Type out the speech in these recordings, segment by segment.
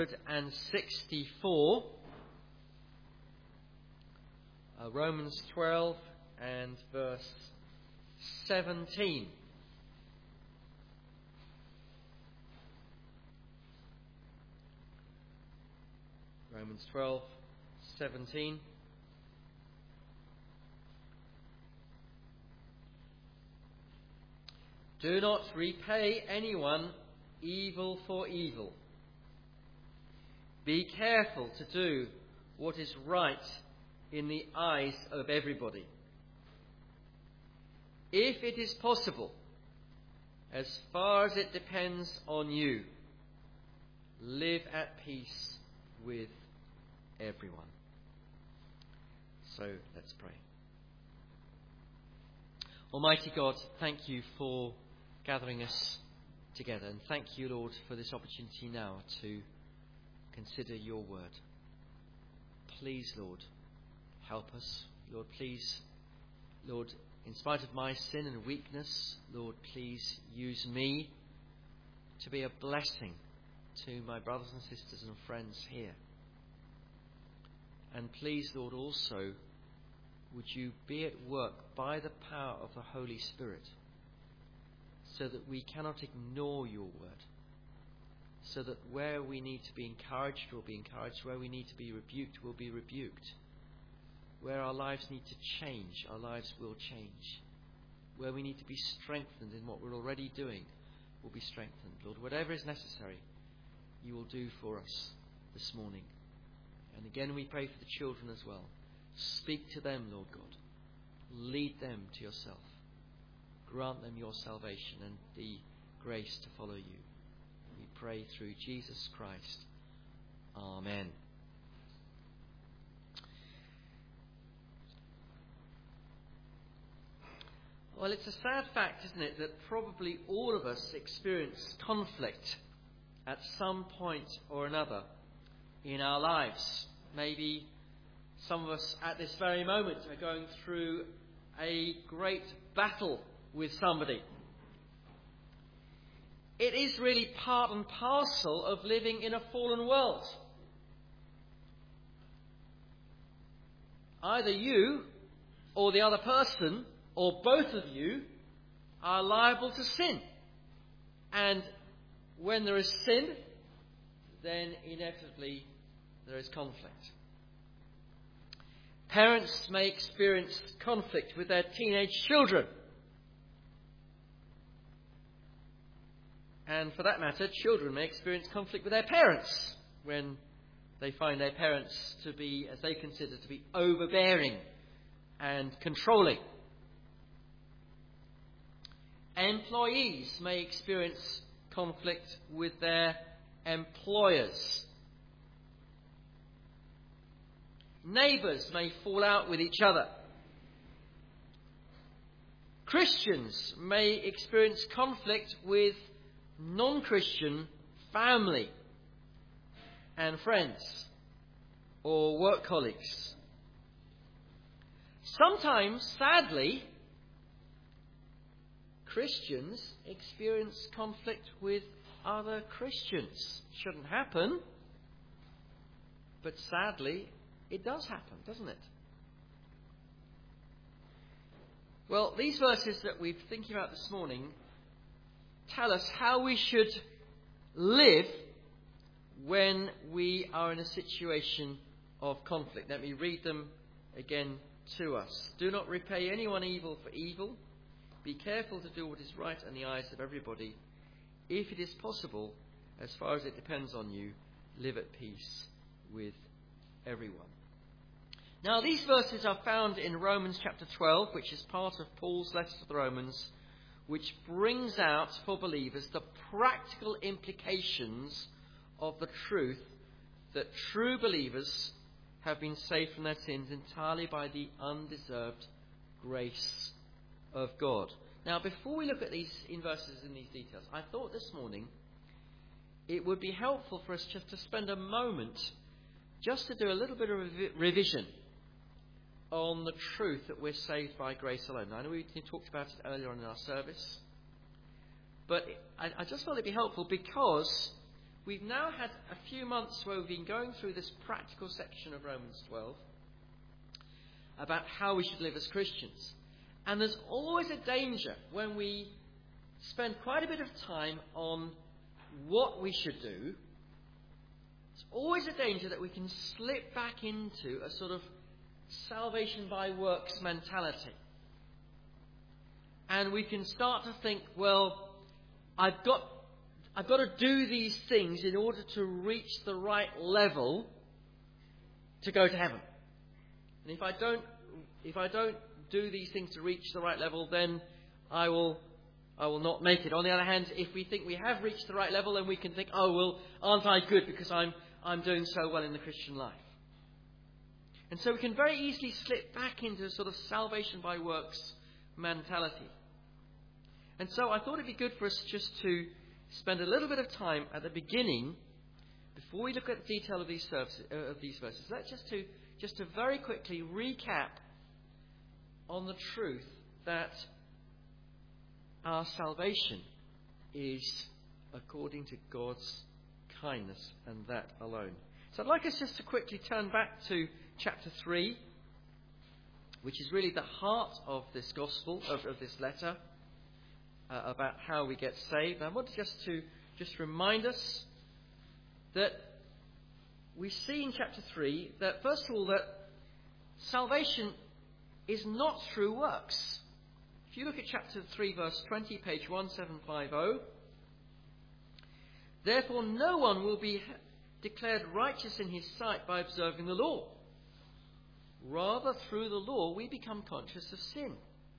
and 64, Romans 12 and verse 17. Romans 12, 17. Do not repay anyone evil for evil. Be careful to do what is right in the eyes of everybody. If it is possible, as far as it depends on you, live at peace with everyone. So let's pray. Almighty God, thank you for gathering us together, and thank you, Lord, for this opportunity now to consider your word. Please, Lord, help us. Lord, please, Lord, in spite of my sin and weakness, Lord, please use me to be a blessing to my brothers and sisters and friends here. And please, Lord, also, would you be at work by the power of the Holy Spirit, so that we cannot ignore your word, so that where we need to be encouraged, we'll be encouraged, where we need to be rebuked, we'll be rebuked, where our lives need to change, our lives will change, where we need to be strengthened in what we're already doing, we'll be strengthened. Lord, whatever is necessary, you will do for us this morning. And again, we pray for the children as well. Speak to them, Lord God. Lead them to yourself. Grant them your salvation and the grace to follow you. We pray through Jesus Christ. Amen. Well, it's a sad fact, isn't it, that probably all of us experience conflict at some point or another in our lives. Maybe some of us at this very moment are going through a great battle with somebody. It is really part and parcel of living in a fallen world. Either you or the other person or both of you are liable to sin. And when there is sin, then inevitably there is conflict. Parents may experience conflict with their teenage children. And for that matter, children may experience conflict with their parents when they find their parents to be, as they consider to be, overbearing and controlling. Employees may experience conflict with their employers. Neighbours may fall out with each other. Christians may experience conflict with non-Christian family and friends or work colleagues. Sometimes, sadly, Christians experience conflict with other Christians. Shouldn't happen, but sadly, it does happen, doesn't it? Well, these verses that we're thinking about this morning tell us how we should live when we are in a situation of conflict. Let me read them again to us. Do not repay anyone evil for evil. Be careful to do what is right in the eyes of everybody. If it is possible, as far as it depends on you, live at peace with everyone. Now, these verses are found in Romans chapter 12, which is part of Paul's letter to the Romans, which brings out for believers the practical implications of the truth that true believers have been saved from their sins entirely by the undeserved grace of God. Now, before we look at these in verses in these details, I thought this morning it would be helpful for us just to spend a moment just to do a little bit of revision on the truth that we're saved by grace alone. Now, I know we talked about it earlier on in our service, but I just thought it'd be helpful because we've now had a few months where we've been going through this practical section of Romans 12 about how we should live as Christians. And there's always a danger when we spend quite a bit of time on what we should do. There's always a danger that we can slip back into a sort of salvation by works mentality. And we can start to think, well, I've got to do these things in order to reach the right level to go to heaven. And if I don't do these things to reach the right level, then I will not make it. On the other hand, if we think we have reached the right level, then we can think, oh, well, aren't I good because I'm doing so well in the Christian life? And so we can very easily slip back into a sort of salvation by works mentality. And so I thought it'd be good for us just to spend a little bit of time at the beginning, before we look at the detail of these verses. Let's just to very quickly recap on the truth that our salvation is according to God's kindness and that alone. So I'd like us just to quickly turn back to chapter 3, which is really the heart of this gospel, of this letter, about how we get saved. And I want to just remind us that we see in chapter 3 that, first of all, that salvation is not through works. If you look at chapter 3, verse 20, page 1750, therefore no one will be declared righteous in his sight by observing the law. Rather, through the law, we become conscious of sin.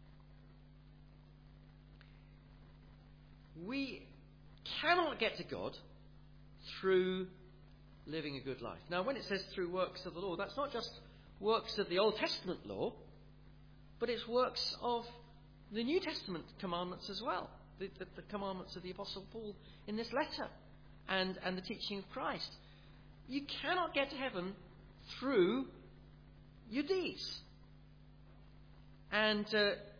We cannot get to God through living a good life. Now, when it says through works of the law, that's not just works of the Old Testament law, but it's works of the New Testament commandments as well, the commandments of the Apostle Paul in this letter, and the teaching of Christ. You cannot get to heaven through your deeds. And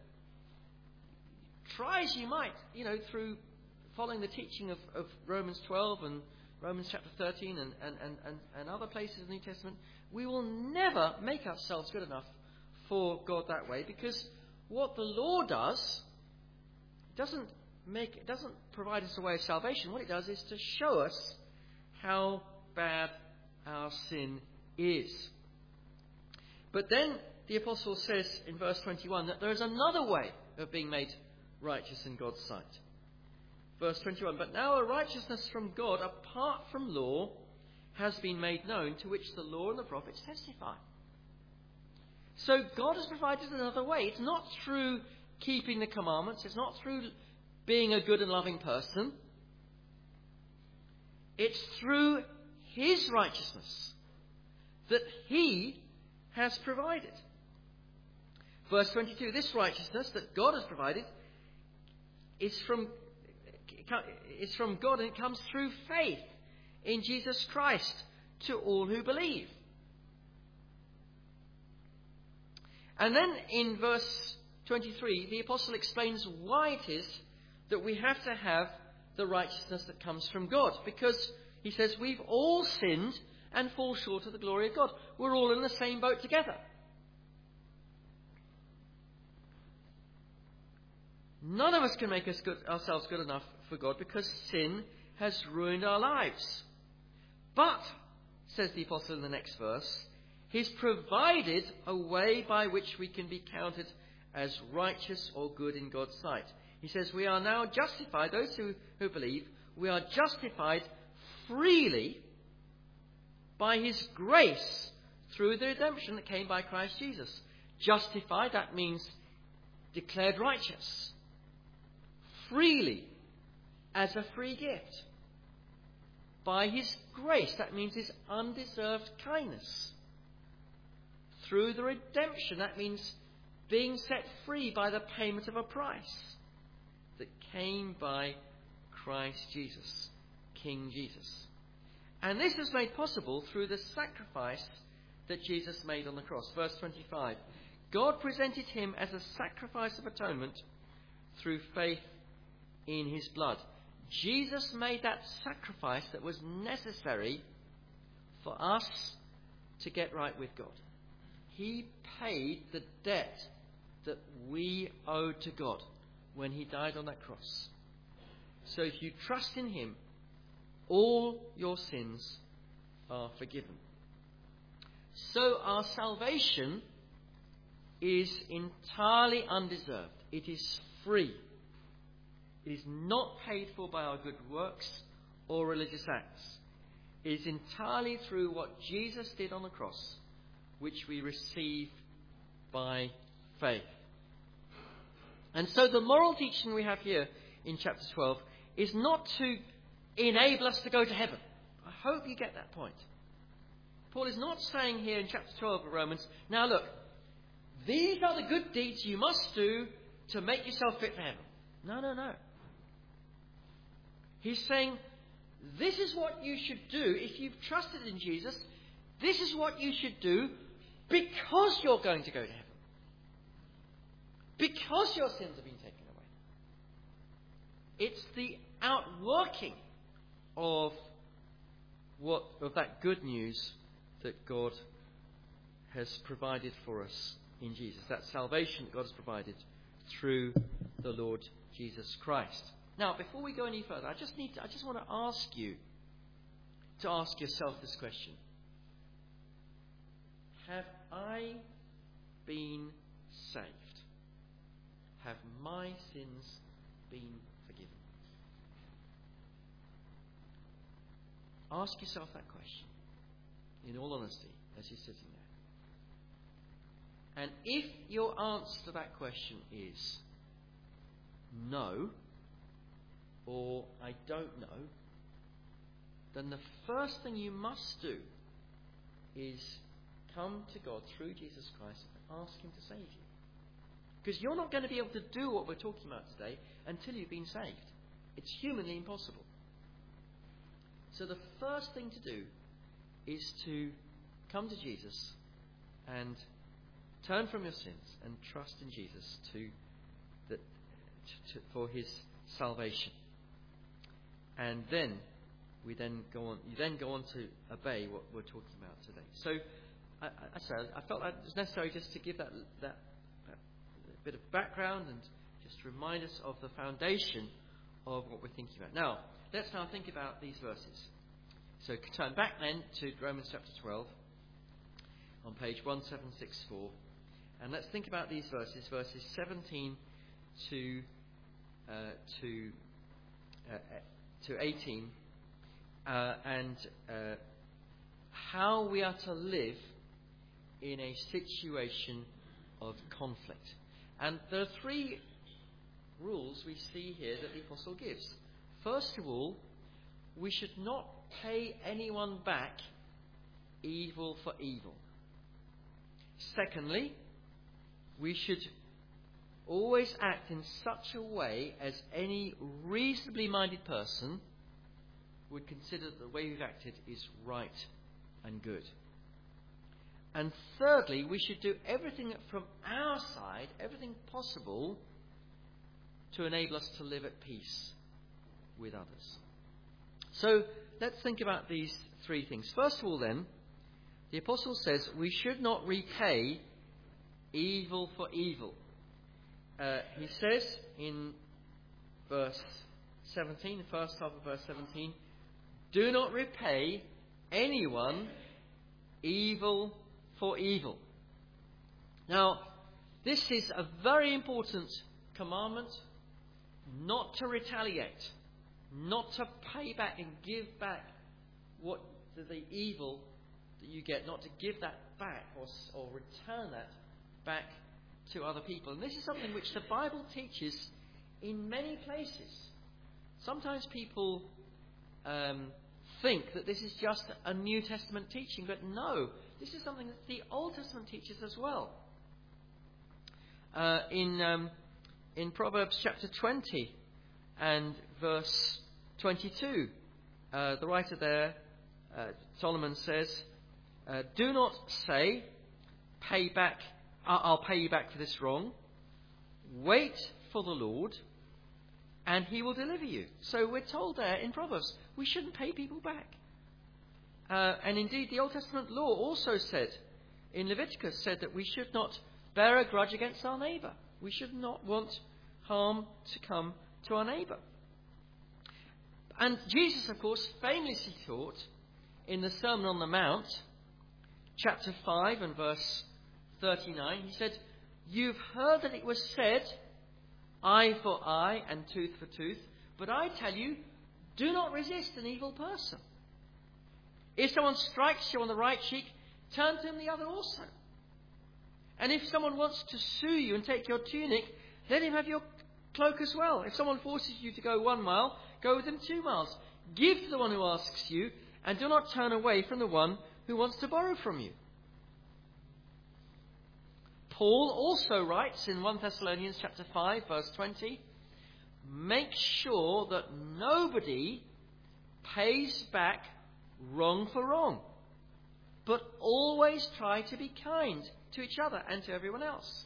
try as you might, through following the teaching of Romans 12 and Romans chapter 13 and other places in the New Testament, we will never make ourselves good enough for God that way, because what the law does doesn't provide us a way of salvation. What it does is to show us how bad our sin is. But then the apostle says in verse 21 that there is another way of being made righteous in God's sight. Verse 21, but now a righteousness from God apart from law has been made known, to which the law and the prophets testify. So God has provided another way. It's not through keeping the commandments. It's not through being a good and loving person. It's through His righteousness that He has provided. Verse 22, this righteousness that God has provided is from God, and it comes through faith in Jesus Christ to all who believe. And then in verse 23, the apostle explains why it is that we have to have the righteousness that comes from God. Because he says we've all sinned and fall short of the glory of God. We're all in the same boat together. None of us can make ourselves good enough for God, because sin has ruined our lives. But, says the apostle in the next verse, He's provided a way by which we can be counted as righteous or good in God's sight. He says we are now justified, those who believe, we are justified freely by His grace through the redemption that came by Christ Jesus. Justified, that means declared righteous. Freely, as a free gift. By His grace, that means His undeserved kindness. Through the redemption, that means being set free by the payment of a price that came by Christ Jesus, King Jesus. And this is made possible through the sacrifice that Jesus made on the cross. Verse 25, God presented Him as a sacrifice of atonement through faith in His blood. Jesus made that sacrifice that was necessary for us to get right with God. He paid the debt that we owed to God when he died on that cross. So if you trust in him, all your sins are forgiven. So our salvation is entirely undeserved. It is free. It is not paid for by our good works or religious acts. It is entirely through what Jesus did on the cross, which we receive by faith. And so the moral teaching we have here in chapter 12 is not to enable us to go to heaven. I hope you get that point. Paul is not saying here in chapter 12 of Romans, now look, these are the good deeds you must do to make yourself fit for heaven. No. He's saying, this is what you should do if you've trusted in Jesus. This is what you should do because you're going to go to heaven. Because your sins have been taken away. It's the outworking of that good news that God has provided for us in Jesus. That salvation that God has provided through the Lord Jesus Christ. Now, before we go any further, I just want to ask you to ask yourself this question. Have I been saved? Have my sins been forgiven? Ask yourself that question in all honesty as you're sitting there. And if your answer to that question is no, or I don't know, then the first thing you must do is come to God through Jesus Christ and ask him to save you. Because you're not going to be able to do what we're talking about today until you've been saved. It's humanly impossible. So the first thing to do is to come to Jesus and turn from your sins and trust in Jesus for his salvation. And then you go on to obey what we're talking about today. So I felt like it was necessary just to give that bit of background and just remind us of the foundation of what we're thinking about. Now, let's think about these verses. So turn back then to Romans chapter 12 on page 1764, and let's think about these verses 17 to 18, and how we are to live in a situation of conflict. And there are three rules we see here that the apostle gives. First of all, we should not pay anyone back evil for evil. Secondly, we should always act in such a way as any reasonably minded person would consider that the way we've acted is right and good. And thirdly, we should do everything from our side, everything possible, to enable us to live at peace with others. So let's think about these three things. First of all then, the apostle says we should not repay evil for evil. He says in verse 17, the first half of verse 17, do not repay anyone evil for evil. Now, this is a very important commandment, not to retaliate, not to pay back and give back what the evil that you get, not to give that back or return that back to other people. And this is something which the Bible teaches in many places. Sometimes people think that this is just a New Testament teaching, but no, this is something that the Old Testament teaches as well. In Proverbs chapter 20 and verse 22, the writer there, Solomon says, do not say, pay back, I'll pay you back for this wrong. Wait for the Lord, and he will deliver you. So we're told there in Proverbs, we shouldn't pay people back. And indeed, the Old Testament law also said, in Leviticus, said that we should not bear a grudge against our neighbour. We should not want harm to come to our neighbour. And Jesus, of course, famously taught in the Sermon on the Mount, chapter 5 and verse 39, he said, "You've heard that it was said, eye for eye and tooth for tooth, but I tell you, do not resist an evil person. If someone strikes you on the right cheek, turn to him the other also. And if someone wants to sue you and take your tunic, let him have your cloak as well. If someone forces you to go 1 mile, go with them 2 miles. Give to the one who asks you, and do not turn away from the one who wants to borrow from you." Paul also writes in 1 Thessalonians chapter 5, verse 20, "Make sure that nobody pays back wrong for wrong, but always try to be kind to each other and to everyone else."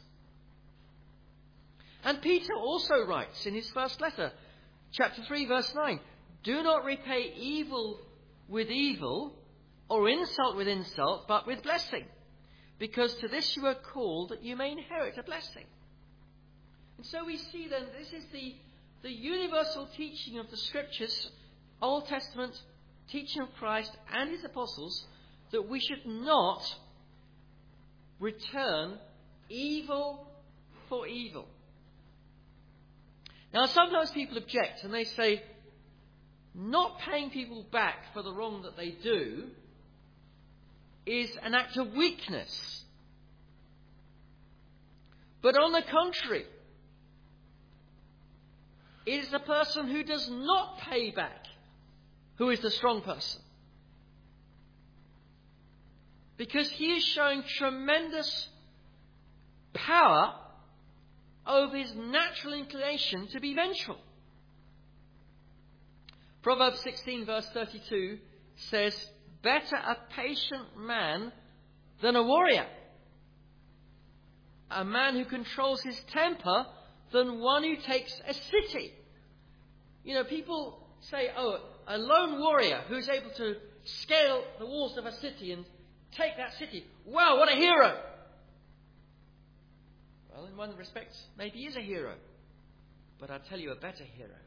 And Peter also writes in his first letter, chapter 3, verse 9, "Do not repay evil with evil or insult with insult, but with blessing, because to this you are called, that you may inherit a blessing." And so we see then, this is the universal teaching of the Scriptures, Old Testament teaching of Christ and his apostles, that we should not return evil for evil. Now, sometimes people object and they say, not paying people back for the wrong that they do is an act of weakness. But on the contrary, it is the person who does not pay back who is the strong person. Because he is showing tremendous power over his natural inclination to be vengeful. Proverbs 16 verse 32 says, "Better a patient man than a warrior, a man who controls his temper than one who takes a city." You know, people say, "Oh, a lone warrior who's able to scale the walls of a city and take that city. Wow, what a hero!" Well, in one respect, maybe he is a hero. But I tell you, a better hero,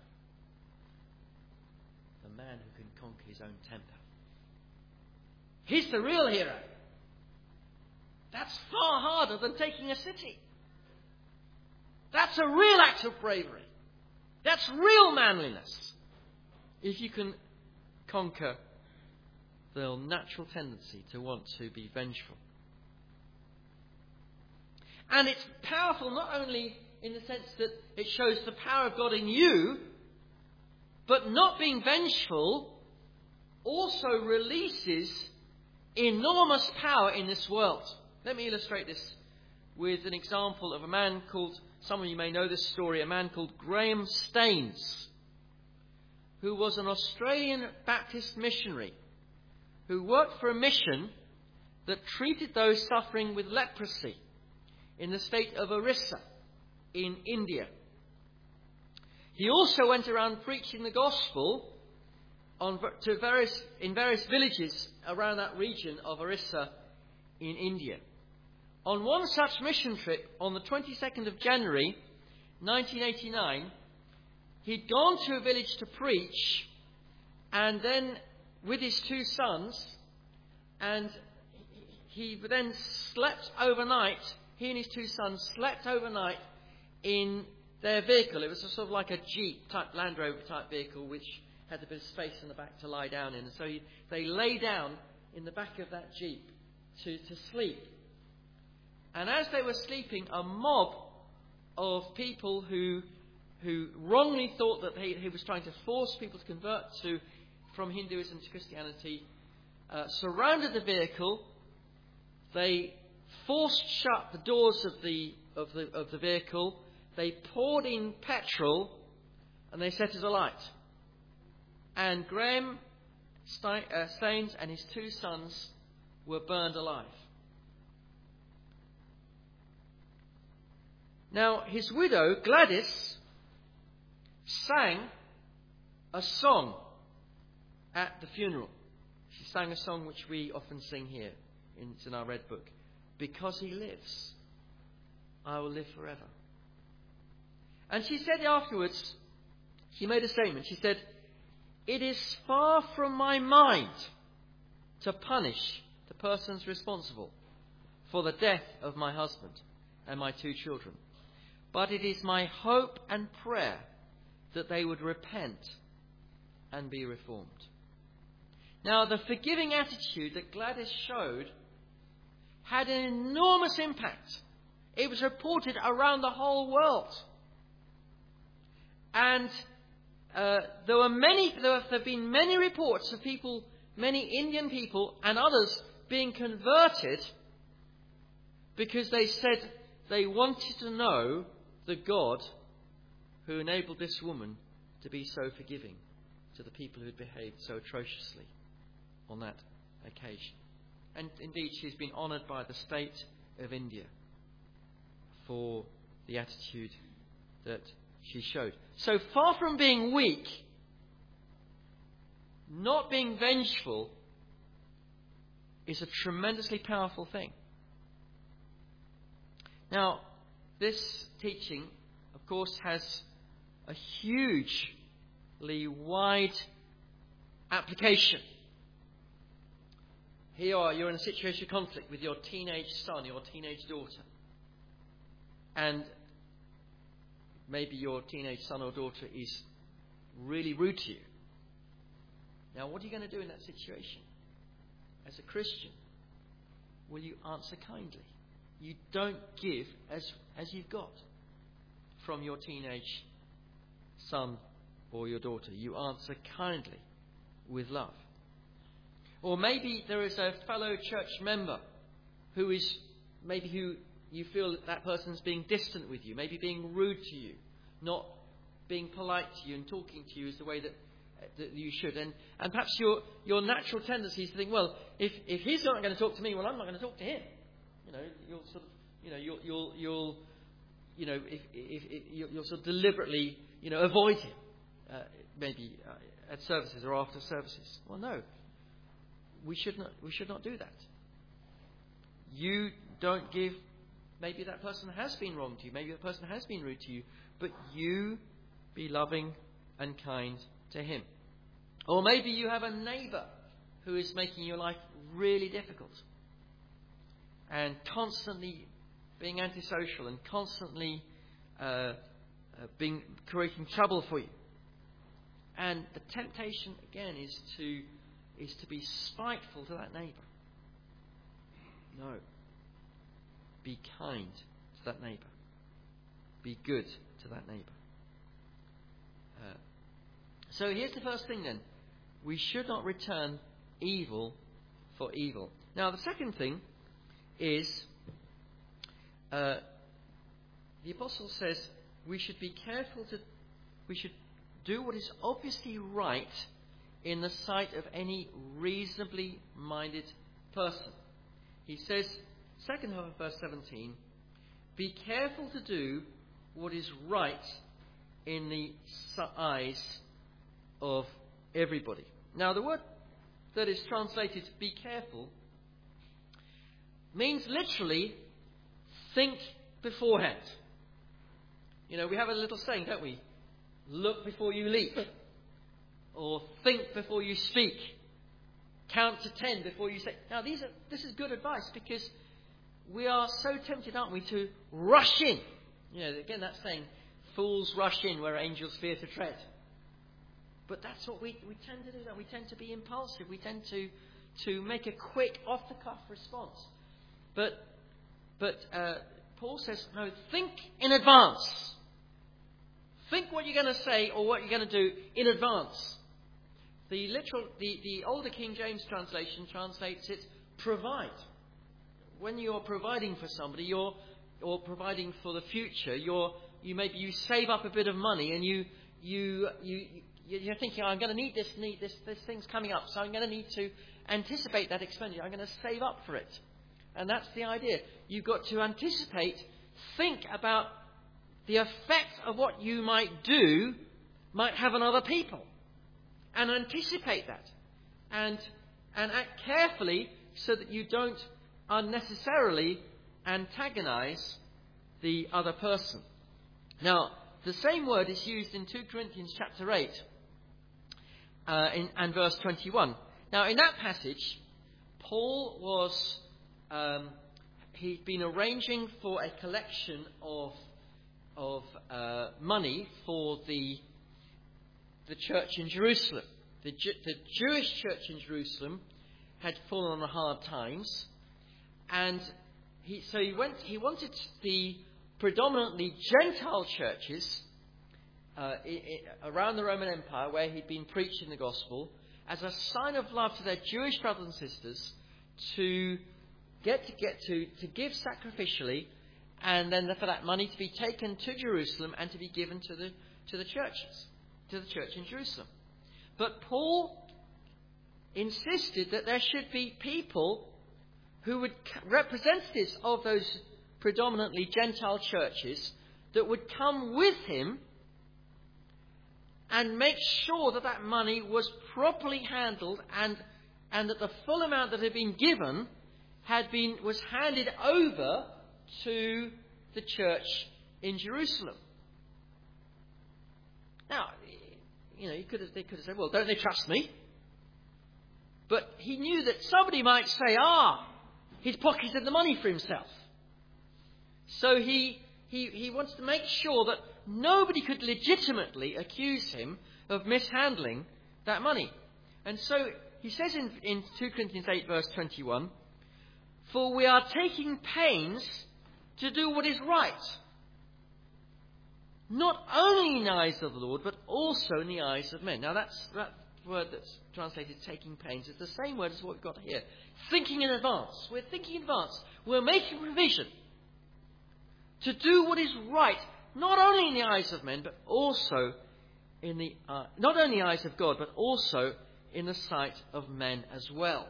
the man who can conquer his own temper. He's the real hero. That's far harder than taking a city. That's a real act of bravery. That's real manliness. If you can conquer the natural tendency to want to be vengeful. And it's powerful not only in the sense that it shows the power of God in you, but not being vengeful also releases enormous power in this world. Let me illustrate this with an example of a man called, some of you may know this story, a man called Graham Staines, who was an Australian Baptist missionary who worked for a mission that treated those suffering with leprosy in the state of Orissa in India. He also went around preaching the gospel in various villages around that region of Orissa in India. On one such mission trip, on the 22nd of January 1989, he'd gone to a village to preach, and then with his 2 sons, and he then slept overnight. He and his 2 sons slept overnight in their vehicle. It was a sort of like a Jeep type, Land Rover type vehicle, which had a bit of space in the back to lie down in. And so they lay down in the back of that Jeep to sleep. And as they were sleeping, a mob of people who wrongly thought that he was trying to force people to convert from Hinduism to Christianity surrounded the vehicle. They forced shut the doors of the vehicle. They poured in petrol, and they set it alight. And Graham Staines and his 2 sons were burned alive. Now, his widow, Gladys, sang a song at the funeral. She sang a song which we often sing here. It's in our red book. Because he lives, I will live forever. And she said afterwards, she made a statement. She said, it is far from my mind to punish the persons responsible for the death of my husband and my 2 children. But it is my hope and prayer that they would repent and be reformed. Now, the forgiving attitude that Gladys showed had an enormous impact. It was reported around the whole world. And there have been many reports of people, many Indian people and others being converted because they said they wanted to know the God who enabled this woman to be so forgiving to the people who had behaved so atrociously on that occasion. And indeed, she's been honoured by the state of India for the attitude that she showed. So far from being weak, not being vengeful is a tremendously powerful thing. Now, this teaching, of course, has a hugely wide application. Here you're in a situation of conflict with your teenage son, your teenage daughter. And maybe your teenage son or daughter is really rude to you. Now, what are you going to do in that situation? As a Christian, will you answer kindly? You don't give as you've got from your teenage son or your daughter. You answer kindly with love. Or maybe there is a fellow church member who you feel that person's being distant with you, maybe being rude to you, not being polite to you and talking to you is the way that you should. And perhaps your natural tendency is to think, well, if he's not going to talk to me, well, I'm not going to talk to him. You'll sort of deliberately, avoid him, maybe at services or after services. Well, no, we should not do that. You don't give. Maybe that person has been wrong to you. Maybe that person has been rude to you. But you be loving and kind to him. Or maybe you have a neighbour who is making your life really difficult and constantly being antisocial and constantly creating trouble for you. And the temptation again is to be spiteful to that neighbour. No. Be kind to that neighbour. Be good to that neighbour. So here's the first thing then. We should not return evil for evil. Now the second thing is the apostle says we should be careful we should do what is obviously right in the sight of any reasonably minded person. He says, second half of verse 17, be careful to do what is right in the eyes of everybody. Now the word that is translated be careful means literally think beforehand. We have a little saying, don't we? Look before you leap. Or think before you speak. Count to 10 before you say. Now this is good advice because we are so tempted, aren't we, to rush in. Again, that saying, fools rush in where angels fear to tread. But that's what we tend to do. That we tend to be impulsive. We tend to make a quick, off-the-cuff response. But Paul says, no, think in advance. Think what you're going to say or what you're going to do in advance. The older King James translation translates it provide. When you're providing for somebody, or providing for the future, you save up a bit of money and you're thinking, I'm going to need this thing's coming up, so I'm going to need to anticipate that expenditure. I'm going to save up for it. And that's the idea. You've got to anticipate, think about the effect of what you might do might have on other people, and anticipate that, and act carefully so that you don't unnecessarily antagonize the other person. Now, the same word is used in 2 Corinthians chapter 8 and verse 21. Now, in that passage, Paul was he'd been arranging for a collection of money for the church in Jerusalem. The Jewish church in Jerusalem had fallen on hard times, and he wanted the predominantly Gentile churches around the Roman Empire, where he'd been preaching the gospel, as a sign of love to their Jewish brothers and sisters, to give sacrificially, and then for that money to be taken to Jerusalem and to be given to the churches, to the church in Jerusalem. But Paul insisted that there should be people who would representatives of those predominantly Gentile churches that would come with him and make sure that that money was properly handled, and that the full amount that had been given was handed over to the church in Jerusalem. Now, they could have said, well, don't they trust me? But he knew that somebody might say, he's pocketed the money for himself. So he wants to make sure that nobody could legitimately accuse him of mishandling that money. And so he says in 2 Corinthians 8 verse 21, "For we are taking pains to do what is right, not only in the eyes of the Lord, but also in the eyes of men." Now that word that's translated taking pains is the same word as what we've got here. Thinking in advance. We're thinking in advance. We're making provision to do what is right, not only in the eyes of men, but also in the not only the eyes of God, but also in the sight of men as well.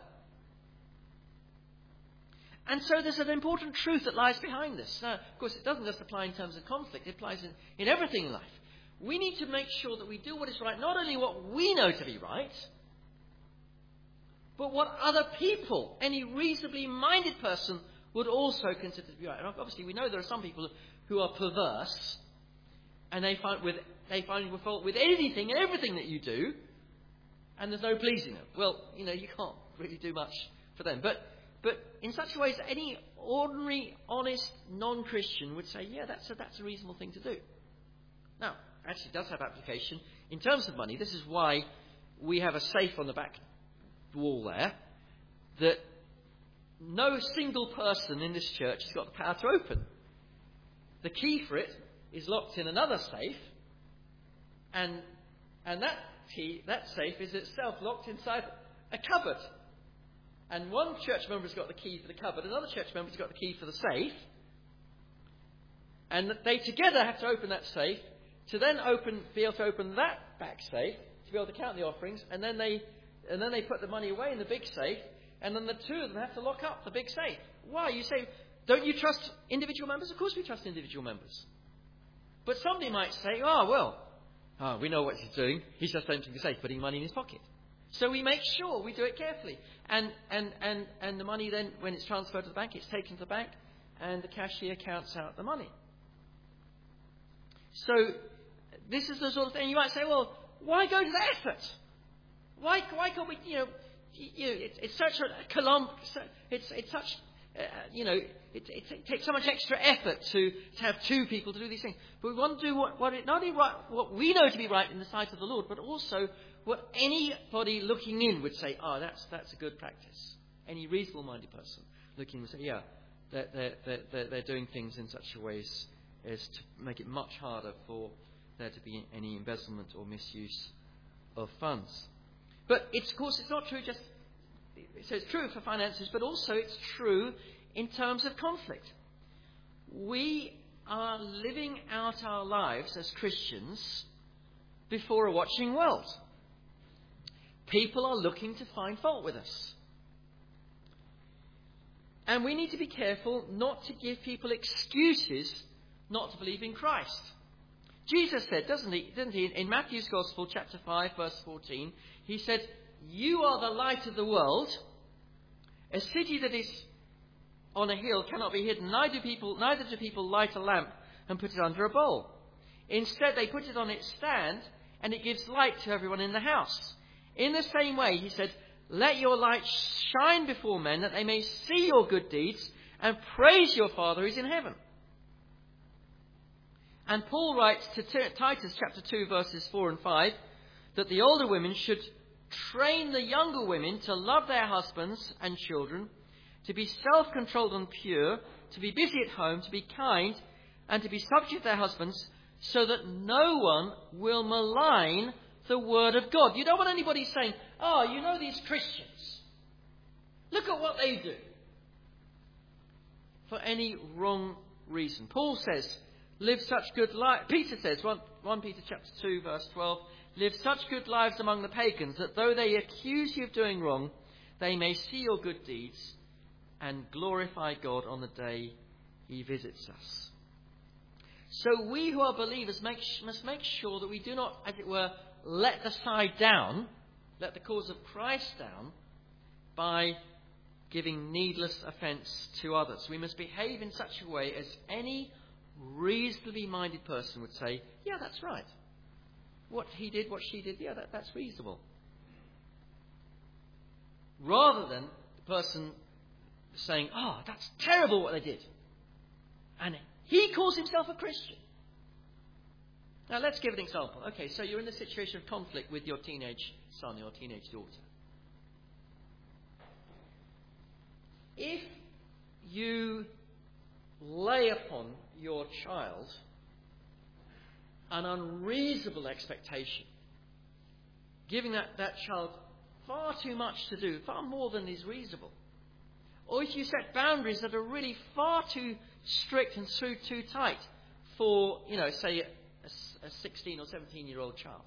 And so there's an important truth that lies behind this. Now, of course, it doesn't just apply in terms of conflict. It applies in everything in life. We need to make sure that we do what is right, not only what we know to be right, but what other people, any reasonably minded person, would also consider to be right. And obviously, we know there are some people who are perverse, and they find fault with anything and everything that you do, and there's no pleasing them. Well, you can't really do much for them. But in such ways that any ordinary, honest, non-Christian would say, yeah, that's a reasonable thing to do. Now, actually it does have application in terms of money. This is why we have a safe on the back wall there that no single person in this church has got the power to open. The key for it is locked in another safe, and that safe is itself locked inside a cupboard. And one church member has got the key for the cupboard, another church member has got the key for the safe, and they together have to open that safe to then be able to open that back safe to be able to count the offerings, and then they put the money away in the big safe, and then the two of them have to lock up the big safe. Why? You say, don't you trust individual members? Of course we trust individual members. But somebody might say, we know what he's doing. He's just emptying the safe, putting money in his pocket. So we make sure we do it carefully. And the money then, when it's transferred to the bank, it's taken to the bank, and the cashier counts out the money. So this is the sort of thing you might say, well, why go to the effort? Why can't we, it's such it takes so much extra effort to have two people to do these things. But we want to do not only what we know to be right in the sight of the Lord, but also what anybody looking in would say, that's a good practice. Any reasonable-minded person looking would say, yeah, they're doing things in such a way as to make it much harder for there to be any embezzlement or misuse of funds. But of course, it's not true so it's true for finances, but also it's true in terms of conflict. We are living out our lives as Christians before a watching world. People are looking to find fault with us. And we need to be careful not to give people excuses not to believe in Christ. Jesus said, didn't he, in Matthew's Gospel, chapter 5, verse 14, he said, "You are the light of the world. A city that is on a hill cannot be hidden. Neither do people light a lamp and put it under a bowl. Instead, they put it on its stand, and it gives light to everyone in the house. In the same way," he said, "let your light shine before men, that they may see your good deeds and praise your Father who is in heaven." And Paul writes to Titus chapter 2 verses 4 and 5 that the older women should train the younger women to love their husbands and children, to be self-controlled and pure, to be busy at home, to be kind, and to be subject to their husbands, so that no one will malign the word of God. You don't want anybody saying, "Oh, you know these Christians, look at what they do," for any wrong reason. Paul says, live such good lives. Peter says, 1 Peter chapter 2 verse 12, "Live such good lives among the pagans, that though they accuse you of doing wrong, they may see your good deeds and glorify God on the day he visits us." So we who are believers must make sure that we do not, as it were, let the side down, let the cause of Christ down, by giving needless offence to others. We must behave in such a way as any reasonably minded person would say, "Yeah, that's right. What he did, what she did, yeah, that's reasonable." Rather than the person saying, "Oh, that's terrible what they did, and he calls himself a Christian." Now let's give an example. Okay, so you're in a situation of conflict with your teenage son, your teenage daughter. If you lay upon your child an unreasonable expectation, giving that child far too much to do, far more than is reasonable, or if you set boundaries that are really far too strict and too tight for, say a 16 or 17-year-old child,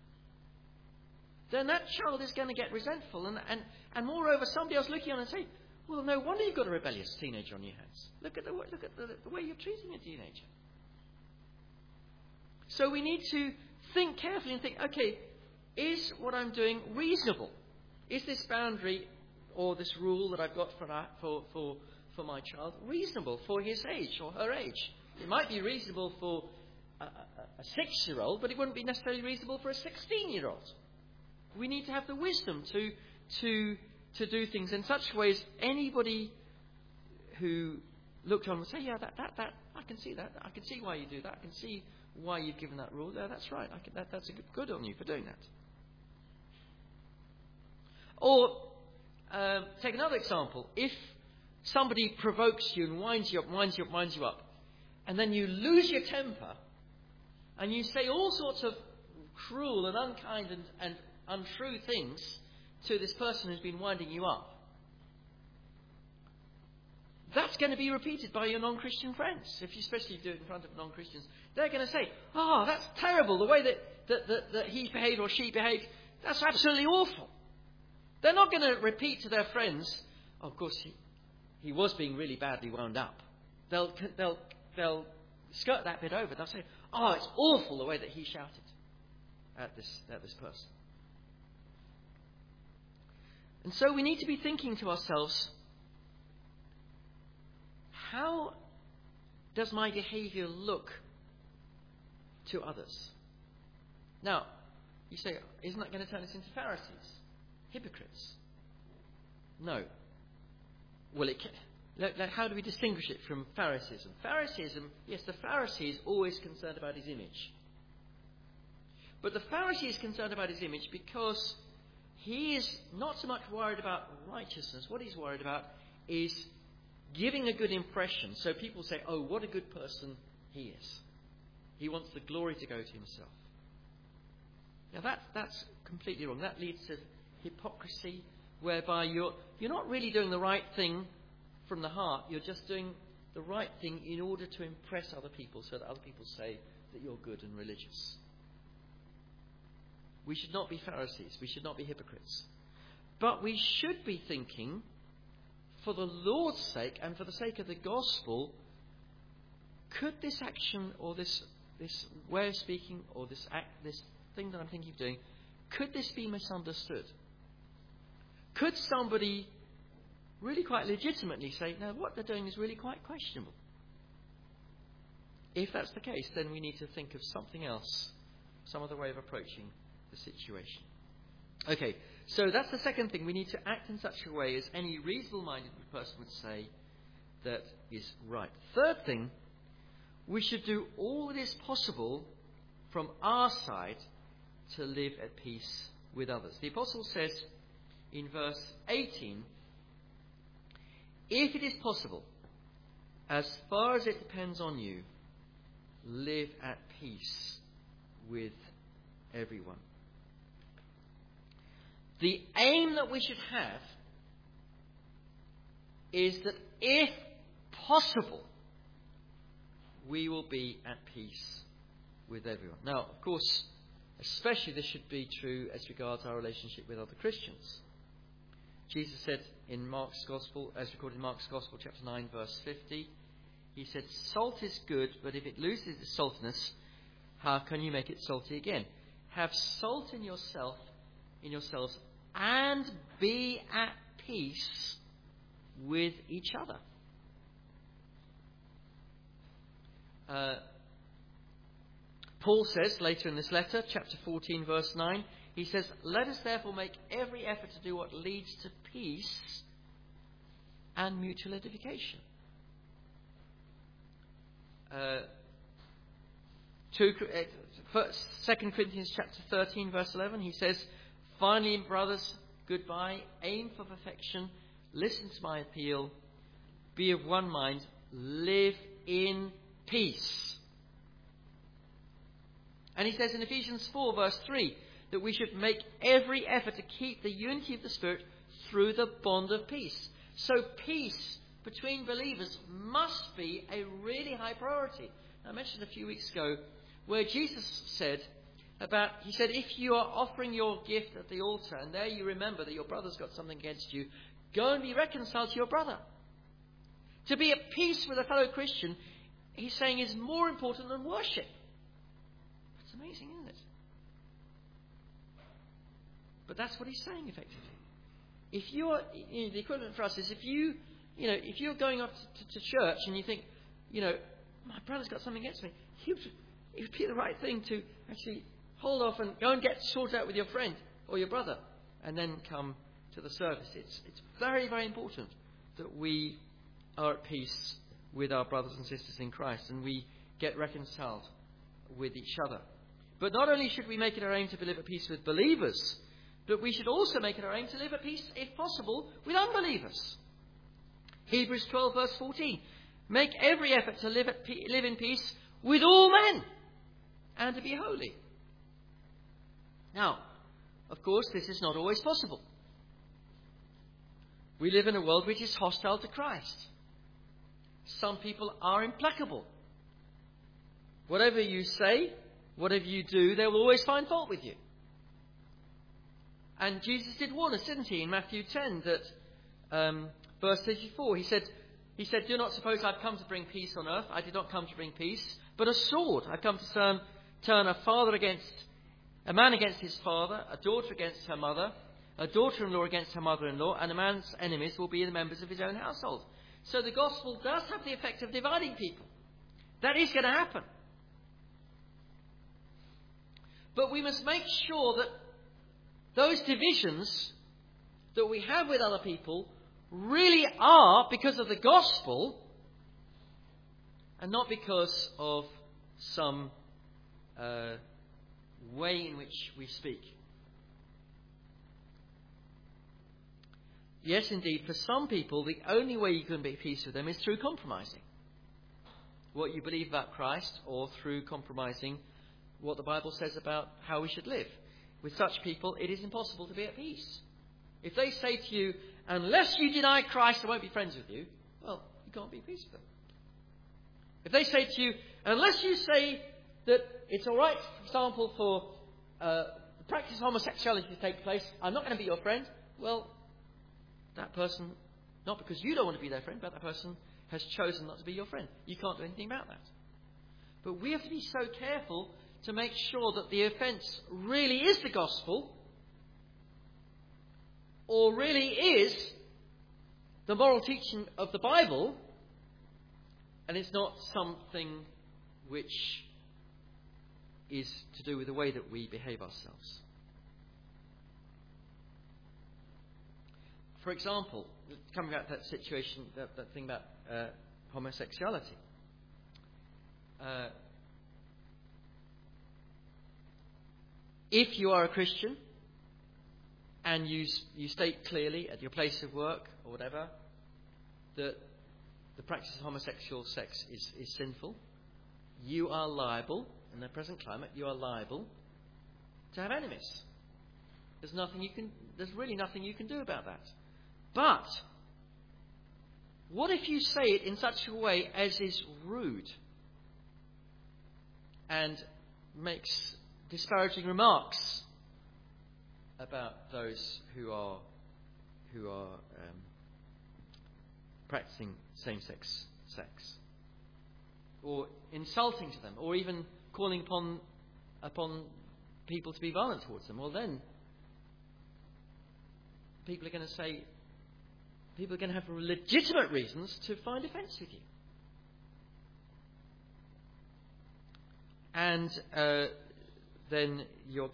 then that child is going to get resentful, and moreover, somebody else looking on and say, "Well, no wonder you've got a rebellious teenager on your hands. Look at the way you're treating a teenager." So we need to think carefully and think, okay, is what I'm doing reasonable? Is this boundary or this rule that I've got for my child reasonable for his age or her age? It might be reasonable for a 6-year-old, but it wouldn't be necessarily reasonable for a 16-year-old. We need to have the wisdom to do things in such ways anybody who looked on would say, "Yeah, that I can see that. I can see why you do that. I can see why you've given that rule. Yeah, that's right. That's a good on you for doing that." Or take another example. If somebody provokes you and winds you up, and then you lose your temper, and you say all sorts of cruel and unkind and untrue things to this person who's been winding you up, that's going to be repeated by your non-Christian friends. Especially if you do it in front of non-Christians, they're going to say, "Oh, that's terrible, the way that he behaved or she behaved. That's absolutely awful." They're not going to repeat to their friends, "Oh, of course, he was being really badly wound up." They'll skirt that bit over. They'll say, "Oh, it's awful the way that he shouted at this person." And so we need to be thinking to ourselves, how does my behaviour look to others? Now, you say, isn't that going to turn us into Pharisees? Hypocrites? No. Well, how do we distinguish it from Phariseeism? Phariseeism, yes, the Pharisee is always concerned about his image. But the Pharisee is concerned about his image because he is not so much worried about righteousness. What he's worried about is giving a good impression. So people say, "Oh, what a good person he is." He wants the glory to go to himself. Now that's completely wrong. That leads to hypocrisy, whereby you're not really doing the right thing from the heart. You're just doing the right thing in order to impress other people, so that other people say that you're good and religious. We should not be Pharisees. We should not be hypocrites. But we should be thinking, for the Lord's sake and for the sake of the gospel, could this action or this this way of speaking or this act, this thing that I'm thinking of doing, could this be misunderstood? Could somebody really quite legitimately say, no, what they're doing is really quite questionable? If that's the case, then we need to think of something else, some other way of approaching the situation. Okay, so that's the second thing. We need to act in such a way as any reasonable-minded person would say that is right. Third thing, we should do all that is possible from our side to live at peace with others. The Apostle says in verse 18, if it is possible, as far as it depends on you, live at peace with everyone. The aim that we should have is that if possible, we will be at peace with everyone. Now, of course, especially this should be true as regards our relationship with other Christians. Jesus said in Mark's Gospel, as recorded in Mark's Gospel, chapter 9, verse 50, he said, salt is good, but if it loses its saltiness, how can you make it salty again? Have salt in yourselves, and be at peace with each other. Paul says later in this letter, chapter 14, verse 9, he says, let us therefore make every effort to do what leads to peace and mutual edification. 2 Corinthians chapter 13, verse 11, he says, finally, brothers, goodbye, aim for perfection, listen to my appeal, be of one mind, live in peace. And he says in Ephesians 4, verse 3, that we should make every effort to keep the unity of the Spirit through the bond of peace. So peace between believers must be a really high priority. I mentioned a few weeks ago where Jesus said, he said, if you are offering your gift at the altar and there you remember that your brother's got something against you, go and be reconciled to your brother. To be at peace with a fellow Christian, he's saying, is more important than worship. That's amazing, isn't it? But that's what he's saying effectively. If you are, the equivalent for us is if you're going up to church and you think, my brother's got something against me, it would be the right thing to actually hold off and go and get sorted out with your friend or your brother and then come to the service. It's very, very important that we are at peace with our brothers and sisters in Christ and we get reconciled with each other. But not only should we make it our aim to live at peace with believers, but we should also make it our aim to live at peace, if possible, with unbelievers. Hebrews 12, verse 14. Make every effort to live in peace with all men and to be holy. Now, of course, this is not always possible. We live in a world which is hostile to Christ. Some people are implacable. Whatever you say, whatever you do, they will always find fault with you. And Jesus did warn us, didn't he, in Matthew 10, that verse 34, he said, do not suppose I've come to bring peace on earth. I did not come to bring peace, but a sword. I've come to turn a man against his father, a daughter against her mother, a daughter-in-law against her mother-in-law, and a man's enemies will be the members of his own household. So the gospel does have the effect of dividing people. That is going to happen. But we must make sure that those divisions that we have with other people really are because of the gospel and not because of some way in which we speak. Yes, indeed, for some people, the only way you can be at peace with them is through compromising what you believe about Christ or through compromising what the Bible says about how we should live. With such people, it is impossible to be at peace. If they say to you, unless you deny Christ, I won't be friends with you, well, you can't be at peace with them. If they say to you, unless you say that it's all right, for example, for the practice of homosexuality to take place, I'm not going to be your friend, well, that person, not because you don't want to be their friend, but that person has chosen not to be your friend. You can't do anything about that. But we have to be so careful to make sure that the offence really is the gospel, or really is the moral teaching of the Bible, and it's not something which is to do with the way that we behave ourselves. For example, coming back to that situation, that thing about homosexuality. If you are a Christian and you state clearly at your place of work or whatever that the practice of homosexual sex is sinful, you are liable, in the present climate, you are liable to have enemies. There's really nothing you can do about that. But what if you say it in such a way as is rude and makes disparaging remarks about those who are practicing same-sex sex, or insulting to them, or even calling upon people to be violent towards them? Well, then people are going to have legitimate reasons to find offence with you. And then you've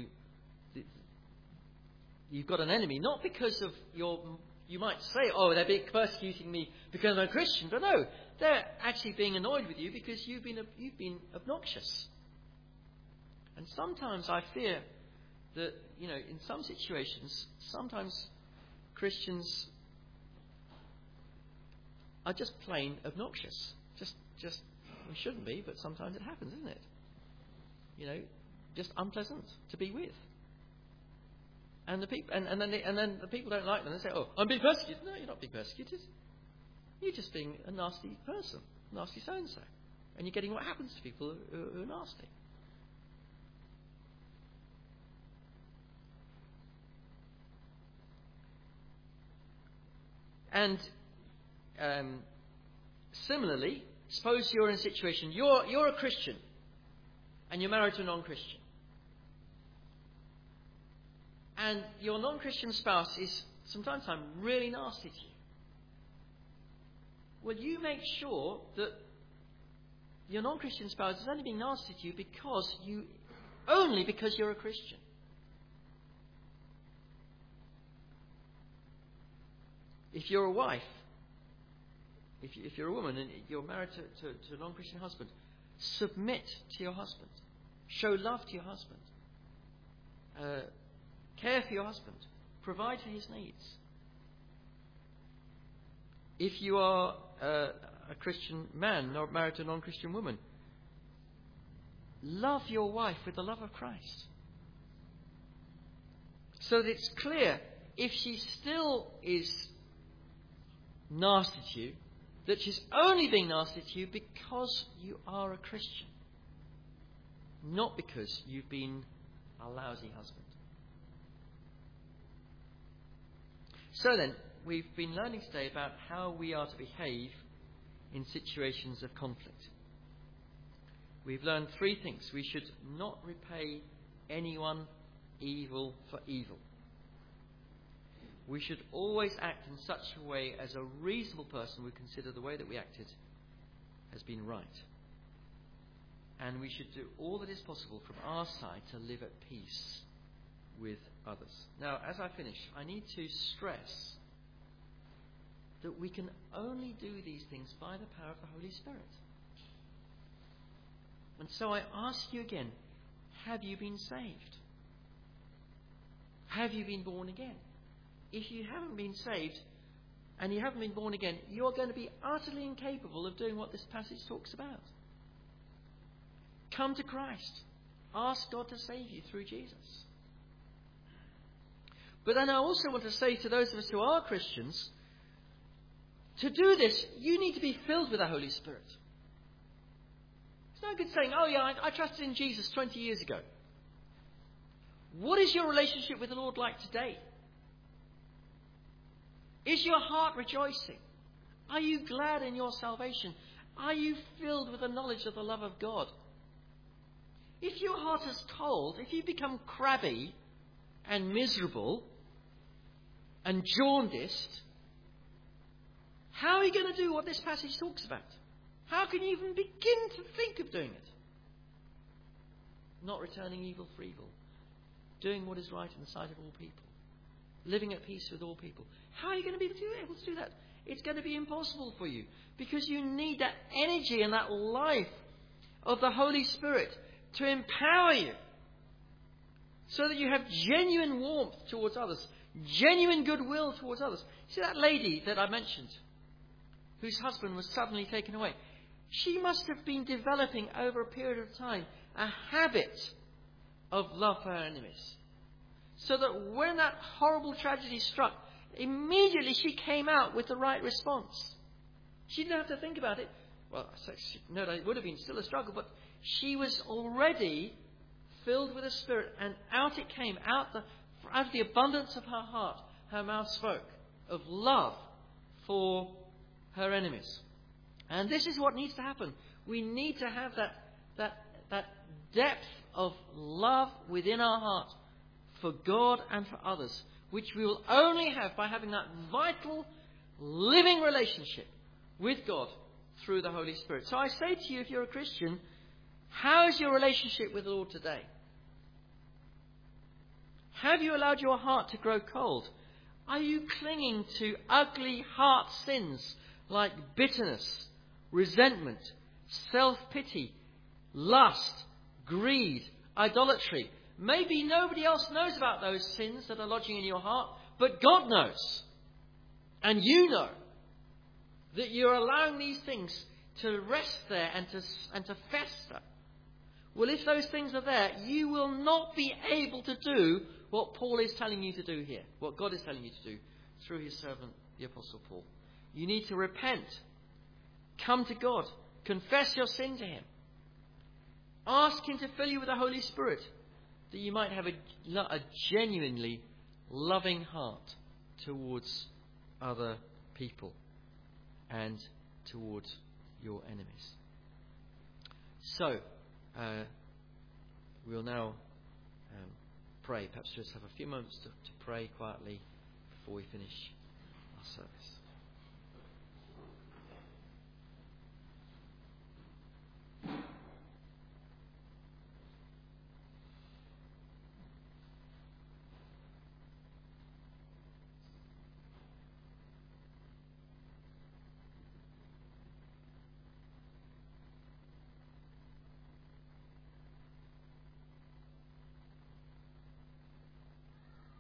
got an enemy, not because of you might say, oh, they're persecuting me because I'm a Christian, but no, they're actually being annoyed with you because you've been obnoxious. And sometimes I fear that, in some situations, sometimes Christians are just plain obnoxious. Just we shouldn't be, but sometimes it happens, isn't it? Just unpleasant to be with. And the people, and then the people don't like them. They say, "Oh, I'm being persecuted." No, you're not being persecuted. You're just being a nasty person, nasty so and so, and you're getting what happens to people who are nasty. And similarly, suppose you're in a situation, you're a Christian and you're married to a non-Christian. And your non-Christian spouse is sometimes really nasty to you. Well, you make sure that your non-Christian spouse is only being nasty to you because you're a Christian. If you're a wife, if you're a woman and you're married to a non-Christian husband, submit to your husband. Show love to your husband. Care for your husband. Provide for his needs. If you are a Christian man not married to a non-Christian woman, love your wife with the love of Christ. So that it's clear, if she still is nasty to you, that she's only being nasty to you because you are a Christian, not because you've been a lousy husband. So then, we've been learning today about how we are to behave in situations of conflict. We've learned three things. We should not repay anyone evil for evil. We should always act in such a way as a reasonable person would consider the way that we acted has been right. And we should do all that is possible from our side to live at peace with others. Now, as I finish, I need to stress that we can only do these things by the power of the Holy Spirit. And so I ask you again, have you been saved? Have you been born again? If you haven't been saved and you haven't been born again, you're going to be utterly incapable of doing what this passage talks about. Come to Christ. Ask God to save you through Jesus. But then I also want to say to those of us who are Christians, to do this, you need to be filled with the Holy Spirit. It's no good saying, oh yeah, I trusted in Jesus 20 years ago. What is your relationship with the Lord like today? Is your heart rejoicing? Are you glad in your salvation? Are you filled with the knowledge of the love of God? If your heart is cold, if you become crabby and miserable and jaundiced, how are you going to do what this passage talks about? How can you even begin to think of doing it? Not returning evil for evil. Doing what is right in the sight of all people. Living at peace with all people. How are you going to be able to do that? It's going to be impossible for you. Because you need that energy and that life of the Holy Spirit to empower you. So that you have genuine warmth towards others. Genuine goodwill towards others. See that lady that I mentioned? Whose husband was suddenly taken away. She must have been developing over a period of time a habit of love for her enemies. So that when that horrible tragedy struck, immediately she came out with the right response. She didn't have to think about it. Well, no, it would have been still a struggle, but she was already filled with the Spirit, and out it came, out of the abundance of her heart, her mouth spoke of love for her enemies. And this is what needs to happen. We need to have that depth of love within our heart for God and for others, which we will only have by having that vital, living relationship with God through the Holy Spirit. So I say to you, if you're a Christian, how is your relationship with the Lord today? Have you allowed your heart to grow cold? Are you clinging to ugly heart sins like bitterness, resentment, self-pity, lust, greed, idolatry? Maybe nobody else knows about those sins that are lodging in your heart, but God knows. And you know that you're allowing these things to rest there and to fester. Well, if those things are there, you will not be able to do what Paul is telling you to do here, what God is telling you to do through his servant, the Apostle Paul. You need to repent. Come to God. Confess your sin to him. Ask him to fill you with the Holy Spirit, that you might have a genuinely loving heart towards other people and towards your enemies. So, we'll now pray. Perhaps just have a few moments to pray quietly before we finish our service.